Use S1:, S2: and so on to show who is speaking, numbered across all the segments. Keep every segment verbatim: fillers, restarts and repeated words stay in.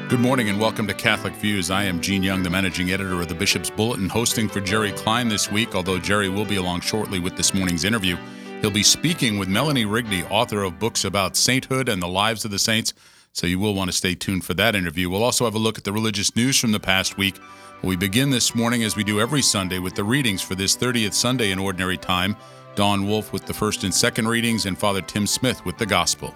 S1: Good morning and welcome to Catholic Views. I am Gene Young, the managing editor of the Bishop's Bulletin, hosting for Jerry Klein this week, although Jerry will be along shortly with this morning's interview. He'll be speaking with Melanie Rigney, author of books about sainthood and the lives of the saints, so you will want to stay tuned for that interview. We'll also have a look at the religious news from the past week. We begin this morning, as we do every Sunday, with the readings for this thirtieth Sunday in Ordinary Time. Dawn Wolf with the first and second readings, and Father Tim Smith with the Gospel.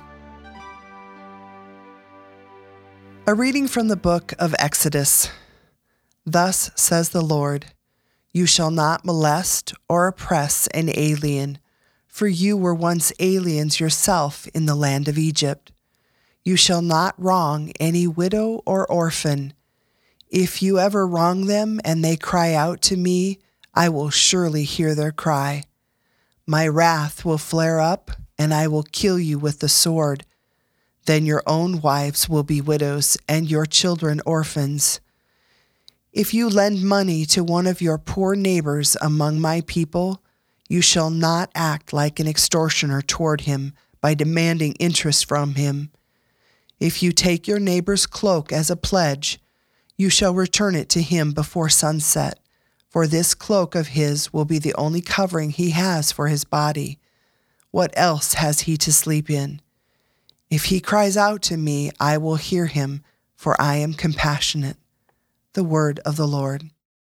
S2: A reading from the book of Exodus. Thus says the Lord, "You shall not molest or oppress an alien, for you were once aliens yourself in the land of Egypt. You shall not wrong any widow or orphan. If you ever wrong them and they cry out to me, I will surely hear their cry. My wrath will flare up, and I will kill you with the sword. Then your own wives will be widows, and your children orphans. If you lend money to one of your poor neighbors among my people, you shall not act like an extortioner toward him by demanding interest from him. If you take your neighbor's cloak as a pledge, you shall return it to him before sunset, for this cloak of his will be the only covering he has for his body. What else has he to sleep in? If he cries out to me, I will hear him, for I am compassionate." The word of the Lord.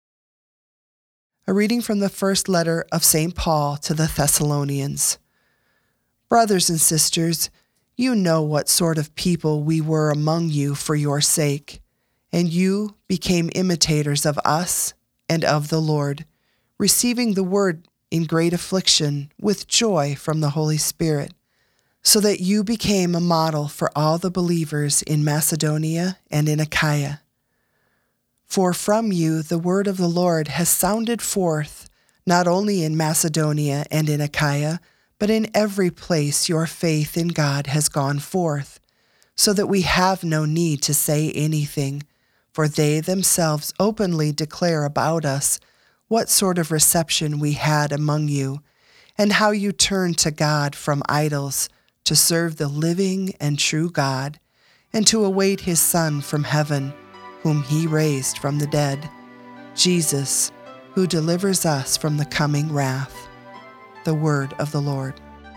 S2: A reading from the first letter of Saint Paul to the Thessalonians. Brothers and sisters, you know what sort of people we were among you for your sake, and you became imitators of us and of the Lord, receiving the word in great affliction with joy from the Holy Spirit, so that you became a model for all the believers in Macedonia and in Achaia. For from you the word of the Lord has sounded forth, not only in Macedonia and in Achaia, but in every place your faith in God has gone forth, so that we have no need to say anything, for they themselves openly declare about us what sort of reception we had among you, and how you turned to God from idols to serve the living and true God, and to await his Son from heaven, whom he raised from the dead, Jesus, who delivers us from the coming wrath." The word of the Lord.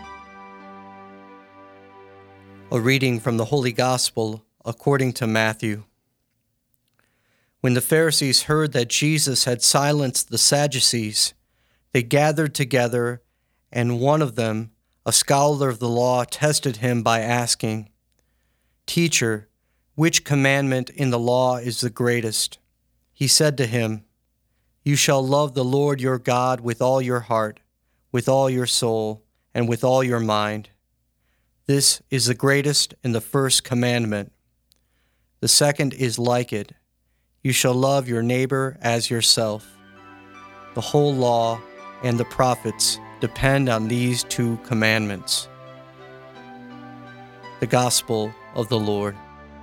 S3: A reading from the Holy Gospel according to Matthew. When the Pharisees heard that Jesus had silenced the Sadducees, they gathered together, and one of them, a scholar of the law, tested him by asking, "Teacher, which commandment in the law is the greatest?" He said to him, "You shall love the Lord your God with all your heart, with all your soul, and with all your mind. This is the greatest and the first commandment. The second is like it. You shall love your neighbor as yourself. The whole law and the prophets depend on these two commandments." The Gospel of the Lord.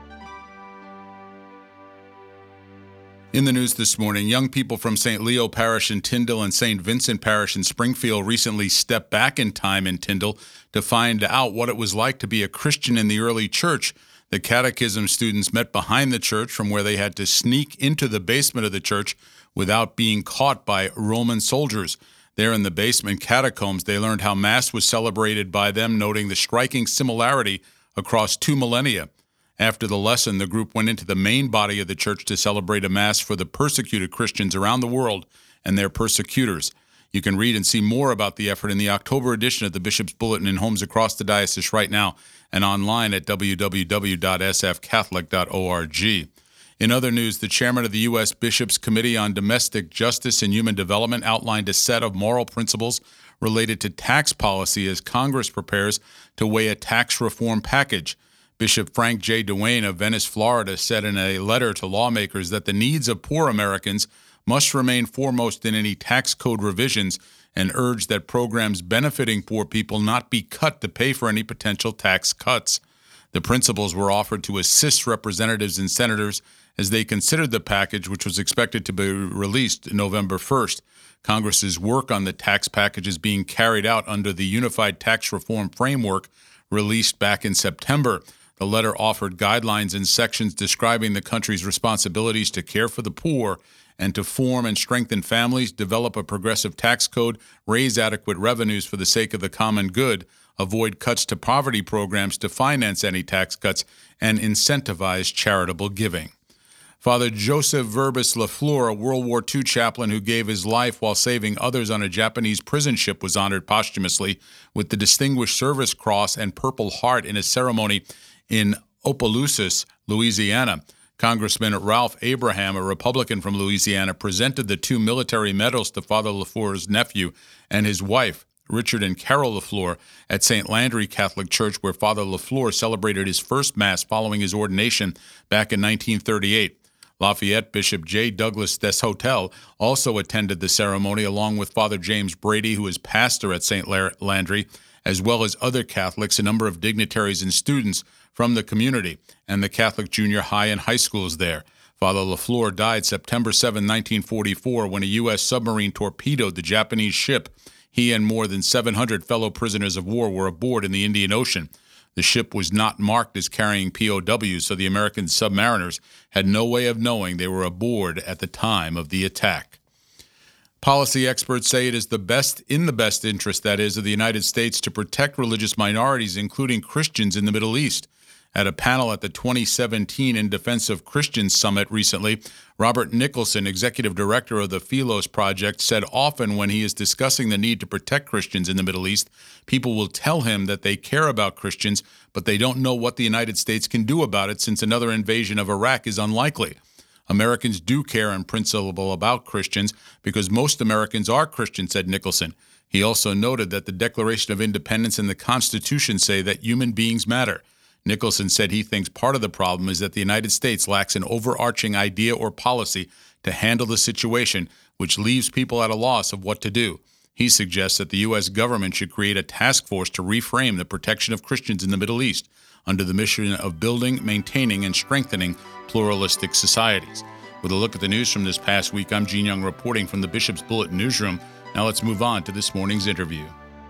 S1: In the news this morning, young people from Saint Leo Parish in Tyndall and Saint Vincent Parish in Springfield recently stepped back in time in Tyndall to find out what it was like to be a Christian in the early church. The catechism students met behind the church, from where they had to sneak into the basement of the church without being caught by Roman soldiers. There in the basement catacombs, they learned how Mass was celebrated by them, noting the striking similarity across two millennia. After the lesson, the group went into the main body of the church to celebrate a Mass for the persecuted Christians around the world and their persecutors. You can read and see more about the effort in the October edition of the Bishop's Bulletin in homes across the diocese right now, and online at w w w dot s f catholic dot org. In other news, the chairman of the U S Bishops' Committee on Domestic Justice and Human Development outlined a set of moral principles related to tax policy as Congress prepares to weigh a tax reform package. Bishop Frank J. Duane of Venice, Florida, said in a letter to lawmakers that the needs of poor Americans must remain foremost in any tax code revisions, and urged that programs benefiting poor people not be cut to pay for any potential tax cuts. The principles were offered to assist representatives and senators as they considered the package, which was expected to be released November first. Congress's work on the tax package is being carried out under the Unified Tax Reform Framework released back in September. The letter offered guidelines and sections describing the country's responsibilities to care for the poor and to form and strengthen families, develop a progressive tax code, raise adequate revenues for the sake of the common good, avoid cuts to poverty programs to finance any tax cuts, and incentivize charitable giving. Father Joseph Verbis Lafleur, a World War Two chaplain who gave his life while saving others on a Japanese prison ship, was honored posthumously with the Distinguished Service Cross and Purple Heart in a ceremony in Opelousas, Louisiana. Congressman Ralph Abraham, a Republican from Louisiana, presented the two military medals to Father Lafleur's nephew and his wife, Richard and Carol Lafleur, at Saint Landry Catholic Church, where Father Lafleur celebrated his first Mass following his ordination back in nineteen thirty-eight. Lafayette Bishop J. Douglas Deshotel also attended the ceremony, along with Father James Brady, who is pastor at Saint Landry, as well as other Catholics, a number of dignitaries and students from the community, and the Catholic junior high and high schools there. Father Lafleur died September seventh, nineteen forty-four, when a U S submarine torpedoed the Japanese ship. He and more than seven hundred fellow prisoners of war were aboard in the Indian Ocean. The ship was not marked as carrying P O Ws, so the American submariners had no way of knowing they were aboard at the time of the attack. Policy experts say it is the best, in the best interest, that is, of the United States to protect religious minorities, including Christians in the Middle East. At a panel at the twenty seventeen In Defense of Christians Summit recently, Robert Nicholson, executive director of the Philos Project, said often when he is discussing the need to protect Christians in the Middle East, people will tell him that they care about Christians, but they don't know what the United States can do about it since another invasion of Iraq is unlikely. Americans do care in principle about Christians because most Americans are Christians, said Nicholson. He also noted that the Declaration of Independence and the Constitution say that human beings matter. Nicholson said he thinks part of the problem is that the United States lacks an overarching idea or policy to handle the situation, which leaves people at a loss of what to do. He suggests that the U S government should create a task force to reframe the protection of Christians in the Middle East under the mission of building, maintaining, and strengthening pluralistic societies. With a look at the news from this past week, I'm Gene Young reporting from the Bishop's Bulletin newsroom. Now let's move on to this morning's interview.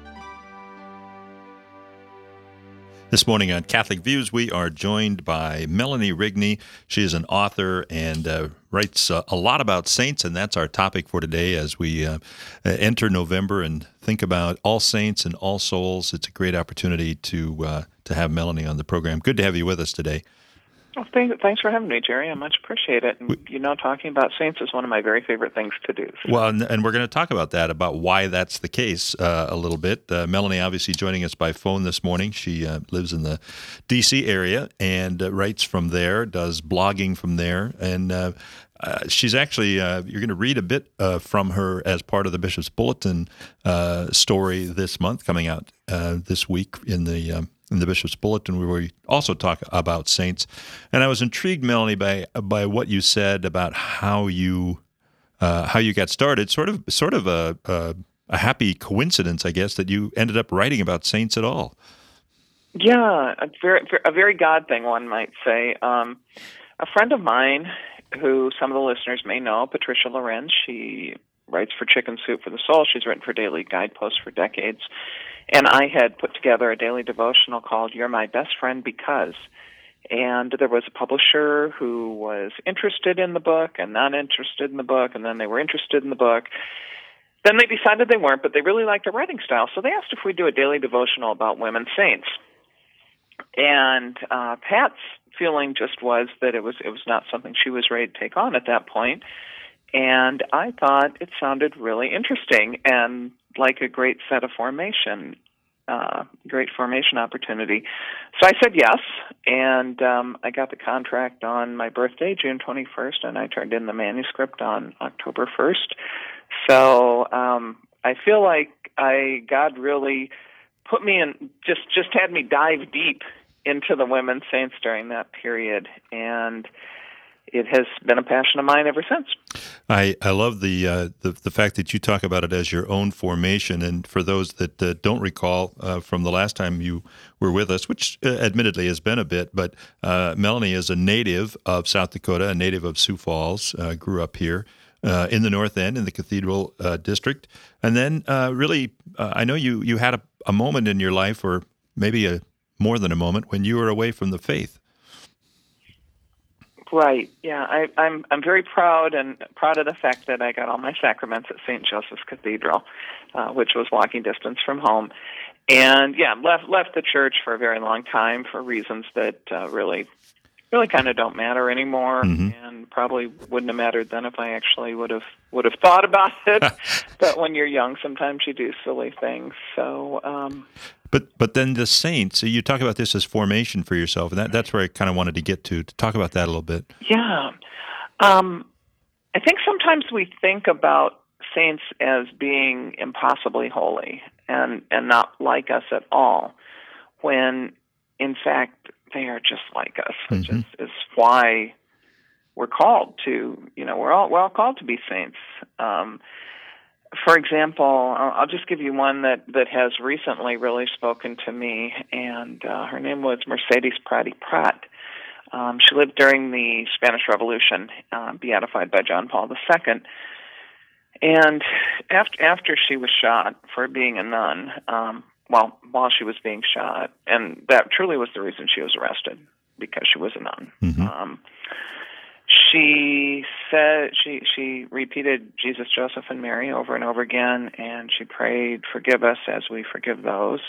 S4: This morning on Catholic Views, we are joined by Melanie Rigney. She is an author and uh, writes uh, a lot about saints, and that's our topic for today as we uh, enter November and think about All Saints and All Souls. It's a great opportunity to uh, to have Melanie on the program. Good to have you with us today.
S5: Well, thank, thanks for having me, Jerry. I much appreciate it. And, you know, talking about saints is one of my very favorite things to do. So.
S4: Well, and, and we're going to talk about that, about why that's the case uh, a little bit. Uh, Melanie obviously joining us by phone this morning. She uh, lives in the D C area and uh, writes from there, does blogging from there. And uh, uh, she's actually, uh, you're going to read a bit uh, from her as part of the Bishop's Bulletin uh, story this month, coming out uh, this week in the um, in the Bishop's Bulletin, where we also talk about saints. And I was intrigued, Melanie, by by what you said about how you uh, how you got started. Sort of sort of a, a a happy coincidence, I guess, that you ended up writing about saints at all.
S5: Yeah, a very a very God thing, one might say. Um, a friend of mine, who some of the listeners may know, Patricia Lorenz, she writes for Chicken Soup for the Soul. She's written for Daily Guidepost for decades. And I had put together a daily devotional called You're My Best Friend Because. And there was a publisher who was interested in the book and not interested in the book, and then they were interested in the book. Then they decided they weren't, but they really liked the writing style. So they asked if we'd do a daily devotional about women saints. And uh, Pat's feeling just was that it was it was not something she was ready to take on at that point. And I thought it sounded really interesting and like a great set of formation, uh, great formation opportunity. So I said yes, and um, I got the contract on my birthday, June twenty-first, and I turned in the manuscript on October first. So um, I feel like I God really put me in, just, just had me dive deep into the women saints during that period, and it has been a passion of mine ever since.
S4: I, I love the, uh, the the fact that you talk about it as your own formation. And for those that uh, don't recall uh, from the last time you were with us, which uh, admittedly has been a bit, but uh, Melanie is a native of South Dakota, a native of Sioux Falls, uh, grew up here uh, in the North End in the Cathedral uh, District. And then uh, really, uh, I know you, you had a, a moment in your life, or maybe a more than a moment, when you were away from the faith.
S5: Right. Yeah, I, I'm I'm very proud and proud of the fact that I got all my sacraments at Saint Joseph's Cathedral, uh, which was walking distance from home, and yeah, left left the church for a very long time for reasons that uh, really really kind of don't matter anymore,
S4: mm-hmm.
S5: and probably wouldn't have mattered then if I actually would have would have thought about it. But when you're young, sometimes you do silly things. So. Um,
S4: But but then the saints, you talk about this as formation for yourself, and that, that's where I kind of wanted to get to, to talk about that a little bit.
S5: Yeah. Um, I think sometimes we think about saints as being impossibly holy and, and not like us at all, when in fact they are just like us, which
S4: mm-hmm.
S5: is, is why we're called to, you know, we're all, we're all called to be saints. Um For example, I'll just give you one that, that has recently really spoken to me, and uh, her name was Mercedes Prati Prat. Um, she lived during the Spanish Revolution, uh, beatified by John Paul the Second. And after after she was shot for being a nun, um, well, while she was being shot, and that truly was the reason she was arrested, because she was a nun.
S4: Mm-hmm.
S5: Um, She said she she repeated Jesus, Joseph, and Mary over and over again, and she prayed, "Forgive us as we forgive those."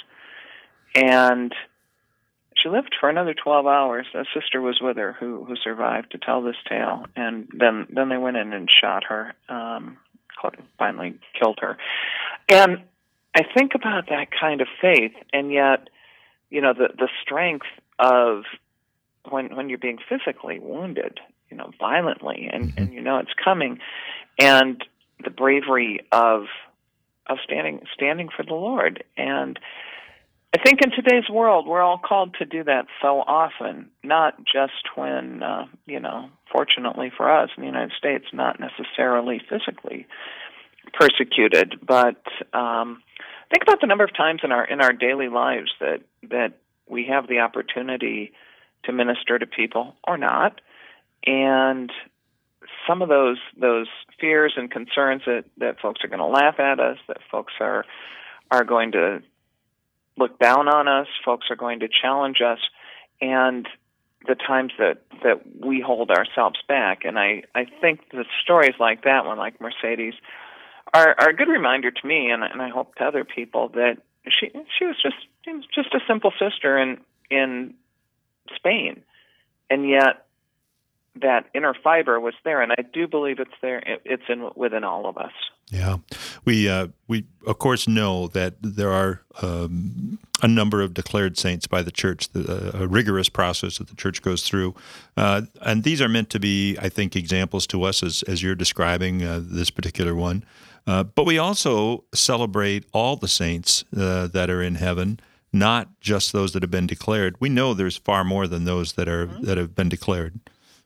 S5: And she lived for another twelve hours. A sister was with her who who survived to tell this tale, and then then they went in and shot her. Um, finally killed her. And I think about that kind of faith, and yet, you know, the the strength of when when you're being physically wounded, you know, violently, and, and you know it's coming, and the bravery of of standing standing for the Lord. And I think in today's world, we're all called to do that so often, not just when, uh, you know, fortunately for us in the United States, not necessarily physically persecuted, but um, think about the number of times in our in our daily lives that that we have the opportunity to minister to people or not. And some of those those fears and concerns that, that folks are going to laugh at us, that folks are are going to look down on us, folks are going to challenge us, and the times that, that we hold ourselves back. And I, I think that stories like that one, like Mercedes, are, are a good reminder to me, and, and I hope to other people, that she she was just she was just a simple sister in in Spain, and yet that inner fiber was there, and I do believe it's there. It's in within all of us.
S4: Yeah, we uh, we of course know that there are um, a number of declared saints by the church, the, a rigorous process that the church goes through, uh, and these are meant to be, I think, examples to us as as you're describing uh, this particular one. Uh, but we also celebrate all the saints uh, that are in heaven, not just those that have been declared. We know there's far more than those that are mm-hmm. that have been declared.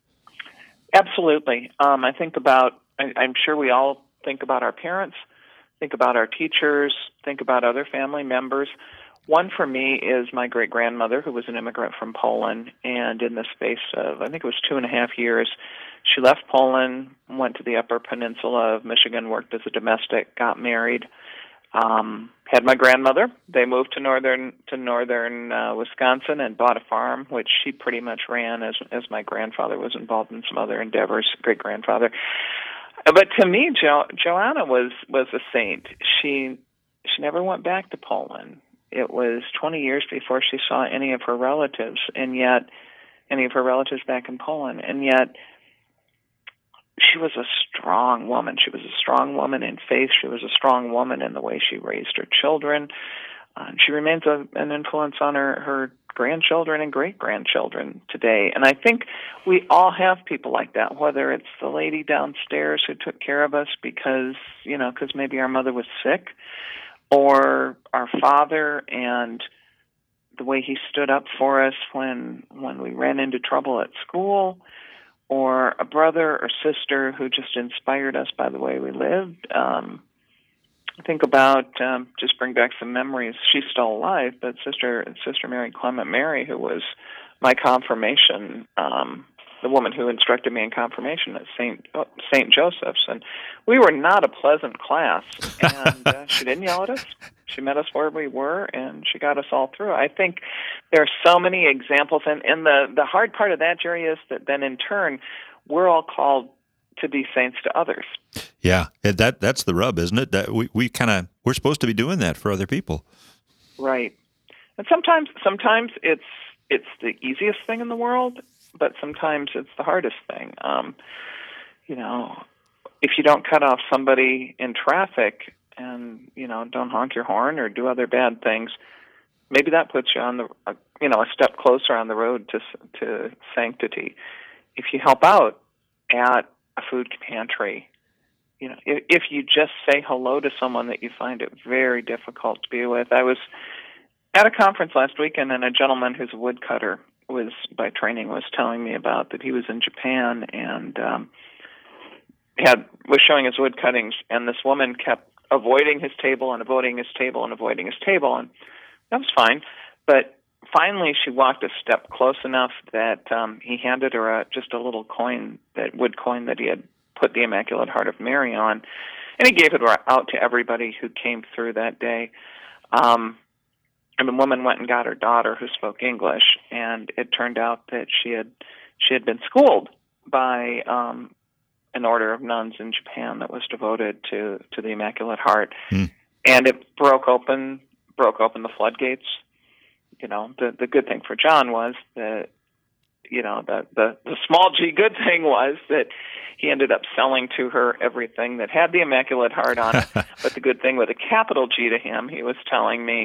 S5: Absolutely. Um, I think about, I, I'm sure we all think about our parents, think about our teachers, think about other family members. One for me is my great-grandmother, who was an immigrant from Poland, and in the space of, I think it was two and a half years, she left Poland, went to the Upper Peninsula of Michigan, worked as a domestic, got married, um, had my grandmother. They moved to northern to northern uh, Wisconsin and bought a farm, which she pretty much ran as as my grandfather was involved in some other endeavors, great-grandfather. But to me, jo- Joanna was, was a saint. She she never went back to Poland. It was twenty years before she saw any of her relatives, and yet any of her relatives back in Poland, and yet she was a strong woman. She was a strong woman in faith. She was a strong woman in the way she raised her children. Uh, and she remains a, an influence on her, her grandchildren and great-grandchildren today. And I think we all have people like that, whether it's the lady downstairs who took care of us because, you know, because maybe our mother was sick, or our father and the way he stood up for us when when we ran into trouble at school, or a brother or sister who just inspired us by the way we lived. Um, think about, um, just bring back some memories. She's still alive, but Sister Sister Mary Clement Mary, who was my confirmation, um, the woman who instructed me in confirmation at Saint Saint Joseph's, and we were not a pleasant class. And uh, she didn't yell at us. She met us where we were, and she got us all through. I think there are so many examples, and, and the, the hard part of that, Jerry, is that then in turn, we're all called to be saints to others.
S4: Yeah, that that's the rub, isn't it? That we, we kind of we're supposed to be doing that for other people.
S5: Right. And sometimes sometimes it's it's the easiest thing in the world, but sometimes it's the hardest thing. Um, you know, if you don't cut off somebody in traffic and, you know, don't honk your horn or do other bad things, maybe that puts you on the, uh, you know, a step closer on the road to to sanctity. If you help out at a food pantry, you know, if, if you just say hello to someone that you find it very difficult to be with. I was at a conference last weekend, and a gentleman who's a woodcutter was, by training, was telling me about that he was in Japan and um, had was showing his wood cuttings, and this woman kept avoiding his table and avoiding his table and avoiding his table, and that was fine. But finally, she walked a step close enough that um, he handed her a, just a little coin, that wood coin that he had put the Immaculate Heart of Mary on, and he gave it out to everybody who came through that day. Um, and the woman went and got her daughter, who spoke English, and it turned out that she had she had been schooled by um, an order of nuns in Japan that was devoted to, to the Immaculate Heart, mm. and it broke open broke open the floodgates. You know, the the good thing for John was that, you know, the, the, the small g good thing was that he ended up selling to her everything that had the Immaculate Heart on it. But the good thing with a capital G to him, he was telling me,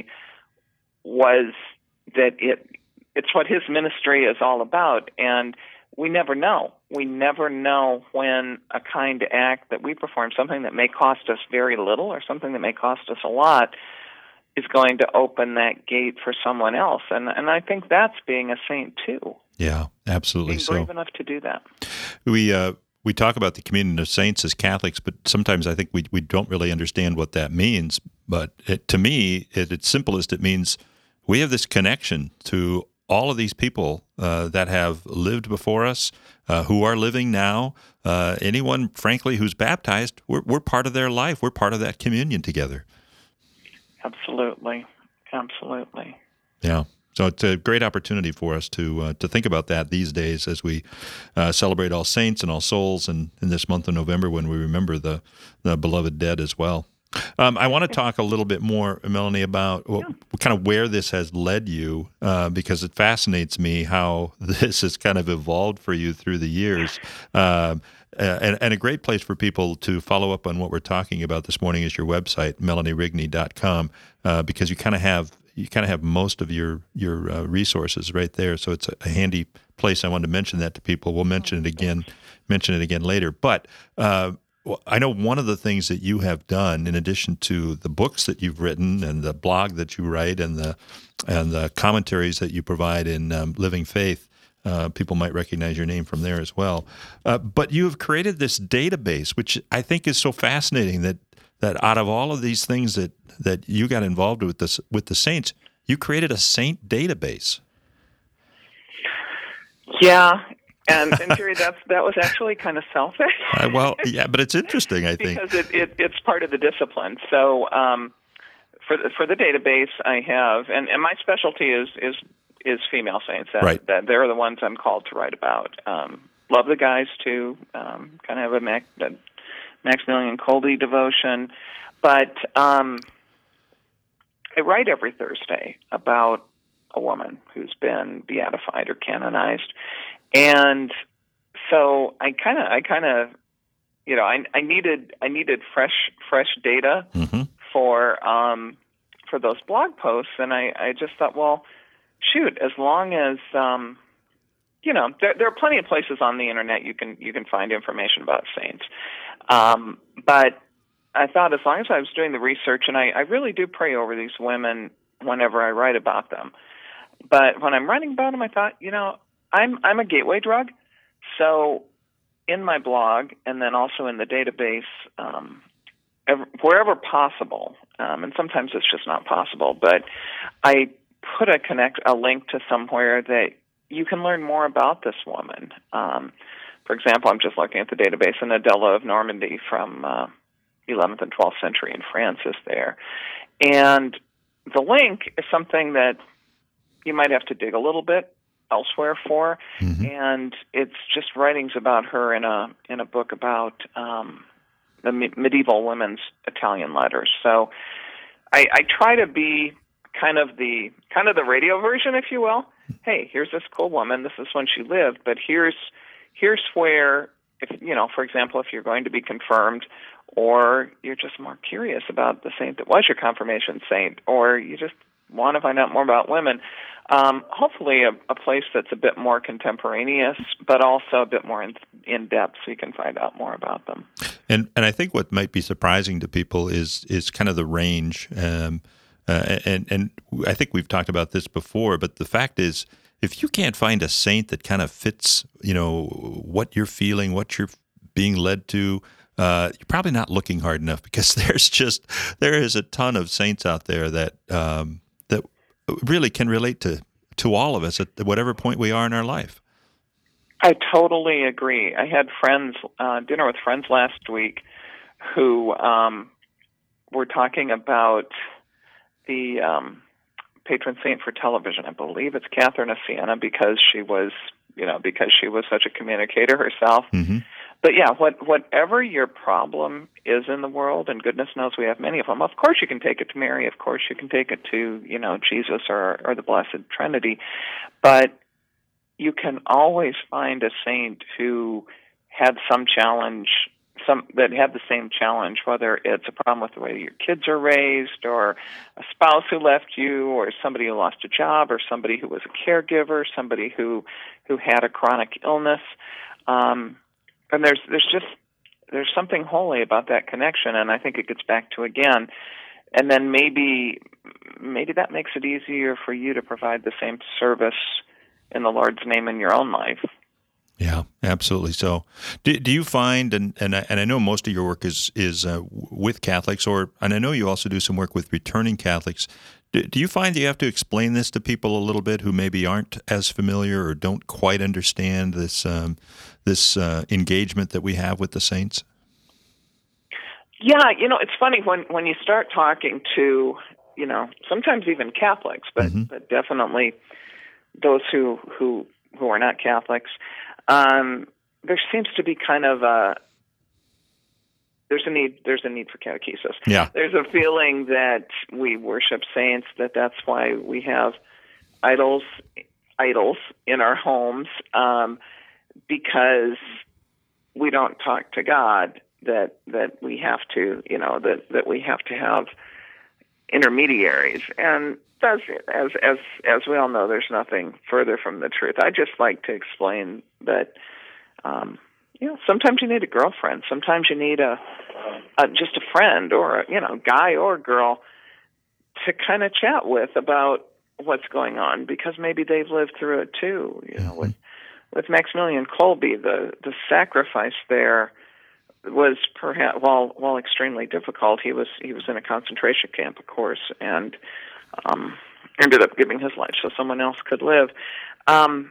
S5: was that it it's what his ministry is all about. And we never know. We never know when a kind act that we perform, something that may cost us very little or something that may cost us a lot, is going to open that gate for someone else. And and I think that's being a saint too.
S4: Yeah, absolutely.
S5: Being brave so. enough to do that.
S4: We uh, we talk about the communion of saints as Catholics, but sometimes I think we we don't really understand what that means. But it, to me, at its simplest, it means we have this connection to all of these people uh, that have lived before us, uh, who are living now. Uh, anyone, frankly, who's baptized, we're, we're part of their life. We're part of that communion together.
S5: Absolutely. Absolutely.
S4: Yeah. So it's a great opportunity for us to uh, to think about that these days as we uh, celebrate All Saints and All Souls, and in this month of November when we remember the, the beloved dead as well. Um, I want to talk a little bit more, Melanie, about well, yeah. kind of where this has led you, uh, because it fascinates me how this has kind of evolved for you through the years. Uh, and, and a great place for people to follow up on what we're talking about this morning is your website, melanie rigney dot com, uh, because you kind of have you kind of have most of your your uh, resources right there. So it's a, a handy place. I wanted to mention that to people. We'll mention it again, mention it again later. But uh, Well, I know one of the things that you have done, in addition to the books that you've written and the blog that you write and the and the commentaries that you provide in um, Living Faith, uh, people might recognize your name from there as well. Uh, but you have created this database, which I think is so fascinating. That that out of all of these things that, that you got involved with this with the saints, you created a saint database.
S5: Yeah. And, and Jerry, that's, that was actually kind of selfish.
S4: uh, well, yeah, but it's interesting, I think.
S5: Because it, it, it's part of the discipline. So um, for, the, for the database, I have, and, and my specialty is is, is female saints. That,
S4: right.
S5: That they're the ones I'm called to write about. Um, love the guys, too. Um, kind of have a, Mac, a Maximilian Kolbe devotion. But um, I write every Thursday about a woman who's been beatified or canonized. And so I kind of, I kind of, you know, I, I needed, I needed fresh, fresh data mm-hmm. for, um, for those blog posts, and I, I just thought, well, shoot, as long as, um, you know, there, there are plenty of places on the internet you can, you can find information about saints, um, but I thought as long as I was doing the research, and I, I really do pray over these women whenever I write about them, but when I'm writing about them, I thought, you know. I'm I'm a gateway drug, so in my blog and then also in the database, um, ever, wherever possible, um, and sometimes it's just not possible, but I put a connect a link to somewhere that you can learn more about this woman. Um, for example, I'm just looking at the database, and Adela of Normandy from uh, eleventh and twelfth century in France is there. And the link is something that you might have to dig a little bit elsewhere for, mm-hmm. and it's just writings about her in a in a book about um, the me- medieval women's Italian letters. So I, I try to be kind of the kind of the radio version, if you will. Hey, here's this cool woman. This is when she lived, but here's here's where, if you know, for example, if you're going to be confirmed, or you're just more curious about the saint that was your confirmation saint, or you just want to find out more about women, um, hopefully a, a place that's a bit more contemporaneous, but also a bit more in, in depth, so you can find out more about them.
S4: And and I think what might be surprising to people is is kind of the range. Um, uh, and and I think we've talked about this before, but the fact is, if you can't find a saint that kind of fits, you know, what you're feeling, what you're being led to, uh, you're probably not looking hard enough, because there's just there is a ton of saints out there that um, that really can relate to to all of us at whatever point we are in our life.
S5: I totally agree. I had friends, uh, dinner with friends last week who um, were talking about the um, patron saint for television. I believe it's Catherine of Siena, because she was, you know, because she was such a communicator herself. Mm-hmm. But yeah, what, whatever your problem is in the world, and goodness knows we have many of them, of course you can take it to Mary, of course you can take it to, you know, Jesus or, or the Blessed Trinity, but you can always find a saint who had some challenge, some that had the same challenge, whether it's a problem with the way your kids are raised, or a spouse who left you, or somebody who lost a job, or somebody who was a caregiver, somebody who who had a chronic illness. Um, and there's there's just there's something holy about that connection, and I think it gets back to, again, and then maybe maybe that makes it easier for you to provide the same service in the Lord's name in your own life.
S4: Yeah, absolutely. So, do, do you find, and and I, and I know most of your work is is uh, with Catholics, or and I know you also do some work with returning Catholics. Do, do you find you have to explain this to people a little bit who maybe aren't as familiar or don't quite understand this um, this uh, engagement that we have with the saints?
S5: Yeah, you know, it's funny when when you start talking to, you know, sometimes even Catholics, but mm-hmm. but definitely those who who who are not Catholics. Um, there seems to be kind of a there's a need there's a need for catechesis.
S4: Yeah.
S5: There's a feeling that we worship saints, that that's why we have idols idols in our homes, um, because we don't talk to God. That that we have to you know that that we have to have intermediaries, and As, as as as we all know, there's nothing further from the truth. I just like to explain that, um, you know, sometimes you need a girlfriend, sometimes you need a, a just a friend, or a, you know, guy or girl to kind of chat with about what's going on, because maybe they've lived through it too. You know, with with Maximilian Kolbe, the the sacrifice there was perhaps while while extremely difficult. He was he was in a concentration camp, of course, and Um, ended up giving his life so someone else could live. Um,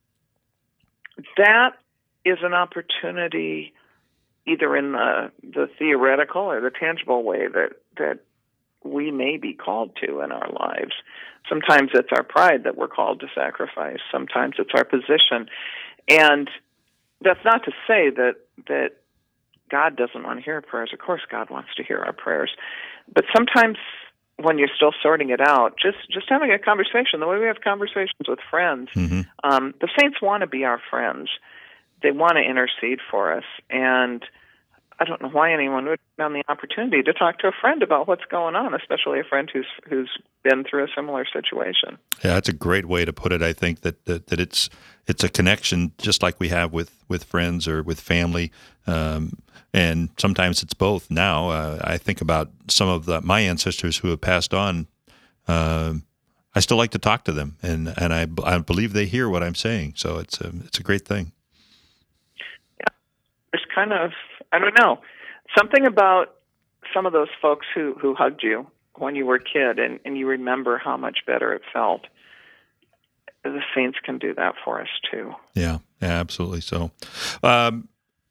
S5: that is an opportunity, either in the, the theoretical or the tangible way, that, that we may be called to in our lives. Sometimes it's our pride that we're called to sacrifice. Sometimes it's our position. And that's not to say that that God doesn't want to hear our prayers. Of course God wants to hear our prayers. But sometimes when you're still sorting it out, just just having a conversation, the way we have conversations with friends, mm-hmm. um, the saints want to be our friends. They want to intercede for us. And I don't know why anyone would have the opportunity to talk to a friend about what's going on, especially a friend who's who's been through a similar situation.
S4: Yeah, that's a great way to put it. I think that that, that it's it's a connection, just like we have with, with friends or with family, um, and sometimes it's both. Now, uh, I think about some of the, my ancestors who have passed on. Uh, I still like to talk to them, and and I, I believe they hear what I'm saying. So it's a it's a great thing.
S5: Yeah, it's kind of, I don't know, something about some of those folks who, who hugged you when you were a kid, and, and you remember how much better it felt. The saints can do that for us too.
S4: Yeah, yeah, absolutely. So, um,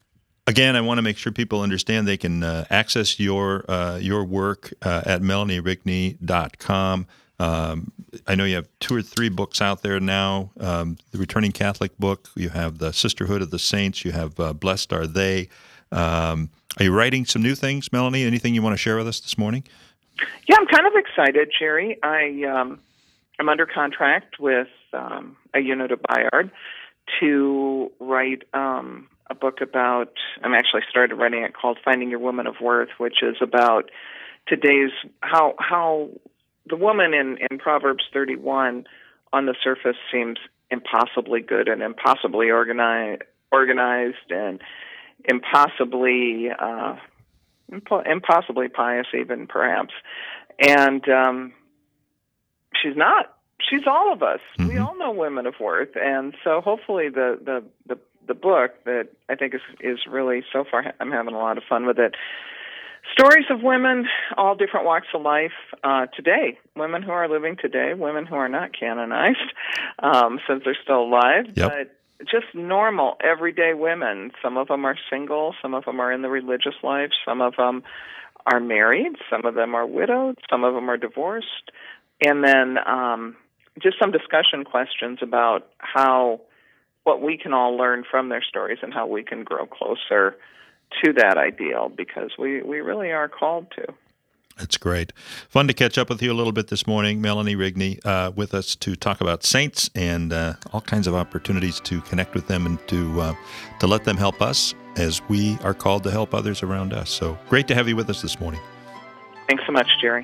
S4: Again, I want to make sure people understand they can uh, access your uh, your work uh, at melanie rigney dot com. Um, I know you have two or three books out there now. Um, the Returning Catholic book, you have the Sisterhood of the Saints, you have uh, Blessed Are They. Um, are you writing some new things, Melanie? Anything you want to share with us this morning?
S5: Yeah, I'm kind of excited, Jerry. I, um, I'm under contract with um, a unit of Bayard to write um, a book about, I'm actually started writing it called Finding Your Woman of Worth, which is about today's, how how the woman in, in Proverbs thirty-one on the surface seems impossibly good and impossibly organized, organized and impossibly uh, impo- impossibly pious, even perhaps. And um, she's not. She's all of us. Mm-hmm. We all know women of worth, and so hopefully the the the, the book that I think is is really, so far I'm having a lot of fun with it. Stories of women, all different walks of life uh, today, women who are living today, women who are not canonized um, since they're still alive,
S4: yep.
S5: but just normal, everyday women. Some of them are single, some of them are in the religious life, some of them are married, some of them are widowed, some of them are divorced, and then um, just some discussion questions about how, what we can all learn from their stories and how we can grow closer to that ideal, because we, we really are called to.
S4: That's great. Fun to catch up with you a little bit this morning. Melanie Rigney uh, with us to talk about saints and uh, all kinds of opportunities to connect with them and to uh, to let them help us as we are called to help others around us. So great to have you with us this morning.
S5: Thanks so much, Jerry.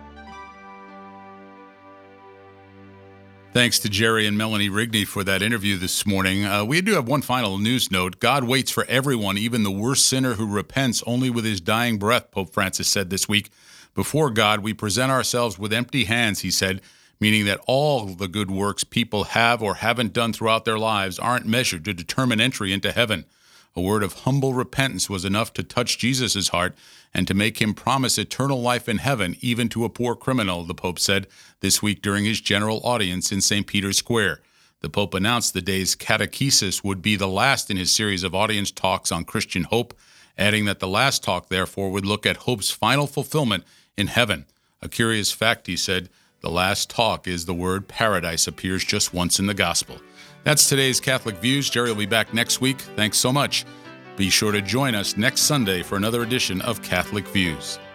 S1: Thanks to Jerry and Melanie Rigney for that interview this morning. Uh, we do have one final news note. God waits for everyone, even the worst sinner who repents only with his dying breath, Pope Francis said this week. Before God, we present ourselves with empty hands, he said, meaning that all the good works people have or haven't done throughout their lives aren't measured to determine entry into heaven. A word of humble repentance was enough to touch Jesus' heart and to make him promise eternal life in heaven, even to a poor criminal, the Pope said this week during his general audience in Saint Peter's Square. The Pope announced the day's catechesis would be the last in his series of audience talks on Christian hope, adding that the last talk, therefore, would look at hope's final fulfillment in heaven. A curious fact, he said, the last talk is the word paradise appears just once in the gospel. That's today's Catholic Views. Jerry will be back next week. Thanks so much. Be sure to join us next Sunday for another edition of Catholic Views.